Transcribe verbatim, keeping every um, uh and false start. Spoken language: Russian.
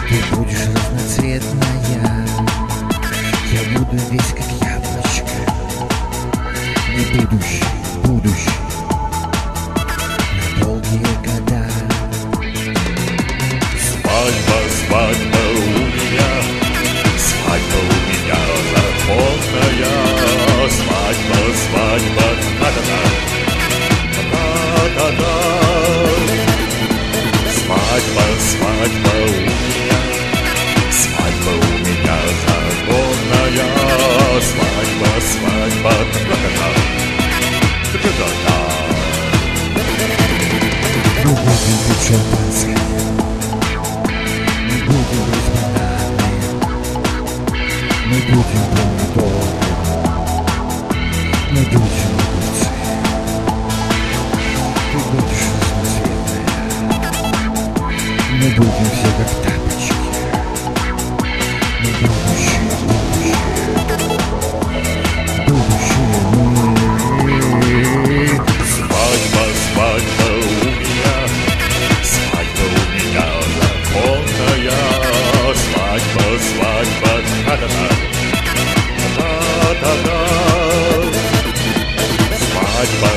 Ты будешь разноцветная, я буду весь как яблочко. Не будущий, будущий на долгие года. Свадьба, свадьба у меня, свадьба у меня законная. Свадьба, свадьба, та-та-та, та-та-та. Свадьба, свадьба у меня, свадьба у меня законная. Свадьба, свадьба, та-та-та, та-та-та. Мы будем пить шампанское, мы будем быть бананы, мы будем помидоры, мы будем огурцы. Ты будешь разноцветная, мы будем все как тапочки. Мы будущее, будущее, будущее мы. Свадьба, свадьба у меня, свадьба у меня законная. Свадьба, свадьба, та-та-та, та-та-та. Свадьба,